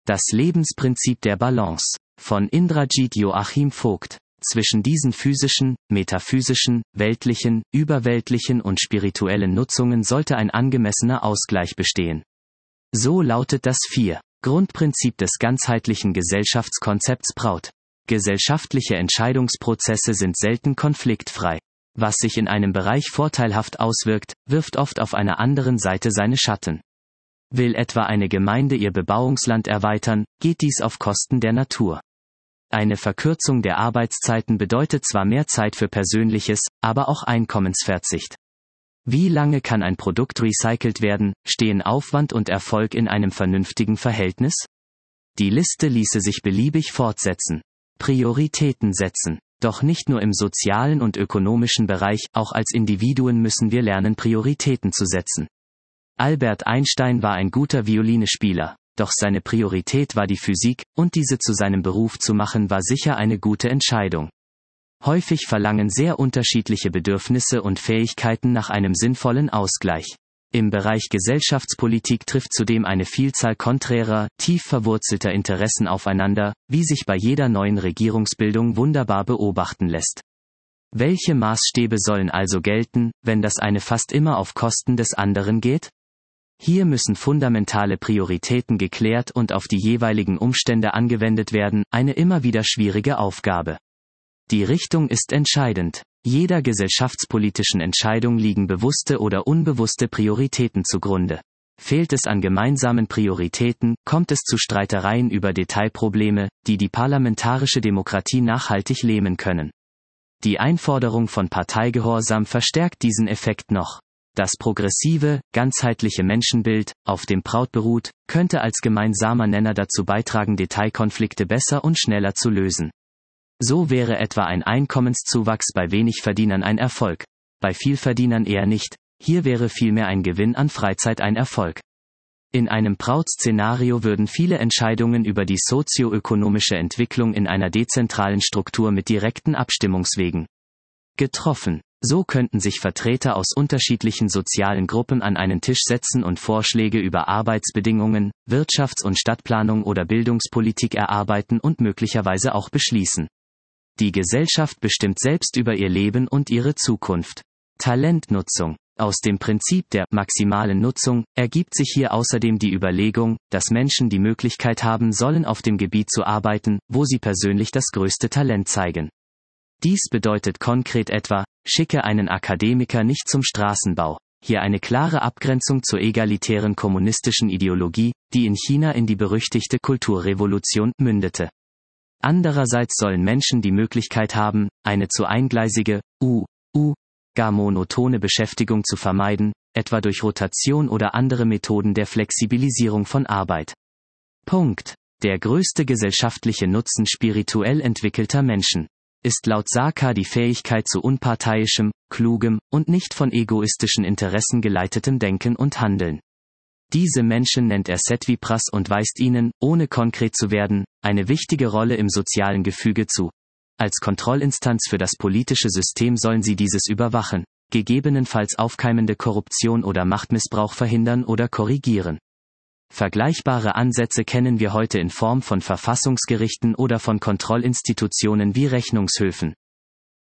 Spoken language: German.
Das Lebensprinzip der Balance, von Indrajit Joachim Vogt. Zwischen diesen physischen, metaphysischen, weltlichen, überweltlichen und spirituellen Nutzungen sollte ein angemessener Ausgleich bestehen. So lautet das 4. Grundprinzip des ganzheitlichen Gesellschaftskonzepts Braut. Gesellschaftliche Entscheidungsprozesse sind selten konfliktfrei. Was sich in einem Bereich vorteilhaft auswirkt, wirft oft auf einer anderen Seite seine Schatten. Will etwa eine Gemeinde ihr Bebauungsland erweitern, geht dies auf Kosten der Natur. Eine Verkürzung der Arbeitszeiten bedeutet zwar mehr Zeit für Persönliches, aber auch Einkommensverzicht. Wie lange kann ein Produkt recycelt werden, stehen Aufwand und Erfolg in einem vernünftigen Verhältnis? Die Liste ließe sich beliebig fortsetzen. Prioritäten setzen. Doch nicht nur im sozialen und ökonomischen Bereich, auch als Individuen müssen wir lernen, Prioritäten zu setzen. Albert Einstein war ein guter Violinespieler, doch seine Priorität war die Physik, und diese zu seinem Beruf zu machen war sicher eine gute Entscheidung. Häufig verlangen sehr unterschiedliche Bedürfnisse und Fähigkeiten nach einem sinnvollen Ausgleich. Im Bereich Gesellschaftspolitik trifft zudem eine Vielzahl konträrer, tief verwurzelter Interessen aufeinander, wie sich bei jeder neuen Regierungsbildung wunderbar beobachten lässt. Welche Maßstäbe sollen also gelten, wenn das eine fast immer auf Kosten des anderen geht? Hier müssen fundamentale Prioritäten geklärt und auf die jeweiligen Umstände angewendet werden, eine immer wieder schwierige Aufgabe. Die Richtung ist entscheidend. Jeder gesellschaftspolitischen Entscheidung liegen bewusste oder unbewusste Prioritäten zugrunde. Fehlt es an gemeinsamen Prioritäten, kommt es zu Streitereien über Detailprobleme, die die parlamentarische Demokratie nachhaltig lähmen können. Die Einforderung von Parteigehorsam verstärkt diesen Effekt noch. Das progressive, ganzheitliche Menschenbild, auf dem Braut beruht, könnte als gemeinsamer Nenner dazu beitragen, Detailkonflikte besser und schneller zu lösen. So wäre etwa ein Einkommenszuwachs bei Wenigverdienern ein Erfolg, bei Vielverdienern eher nicht, hier wäre vielmehr ein Gewinn an Freizeit ein Erfolg. In einem Braut-Szenario würden viele Entscheidungen über die sozioökonomische Entwicklung in einer dezentralen Struktur mit direkten Abstimmungswegen getroffen. So könnten sich Vertreter aus unterschiedlichen sozialen Gruppen an einen Tisch setzen und Vorschläge über Arbeitsbedingungen, Wirtschafts- und Stadtplanung oder Bildungspolitik erarbeiten und möglicherweise auch beschließen. Die Gesellschaft bestimmt selbst über ihr Leben und ihre Zukunft. Talentnutzung. Aus dem Prinzip der maximalen Nutzung ergibt sich hier außerdem die Überlegung, dass Menschen die Möglichkeit haben sollen, auf dem Gebiet zu arbeiten, wo sie persönlich das größte Talent zeigen. Dies bedeutet konkret etwa, schicke einen Akademiker nicht zum Straßenbau. Hier eine klare Abgrenzung zur egalitären kommunistischen Ideologie, die in China in die berüchtigte Kulturrevolution mündete. Andererseits sollen Menschen die Möglichkeit haben, eine zu eingleisige, gar monotone Beschäftigung zu vermeiden, etwa durch Rotation oder andere Methoden der Flexibilisierung von Arbeit. Punkt. Der größte gesellschaftliche Nutzen spirituell entwickelter Menschen ist laut Saka die Fähigkeit zu unparteiischem, klugem und nicht von egoistischen Interessen geleitetem Denken und Handeln. Diese Menschen nennt er Sattviprас und weist ihnen, ohne konkret zu werden, eine wichtige Rolle im sozialen Gefüge zu. Als Kontrollinstanz für das politische System sollen sie dieses überwachen, gegebenenfalls aufkeimende Korruption oder Machtmissbrauch verhindern oder korrigieren. Vergleichbare Ansätze kennen wir heute in Form von Verfassungsgerichten oder von Kontrollinstitutionen wie Rechnungshöfen.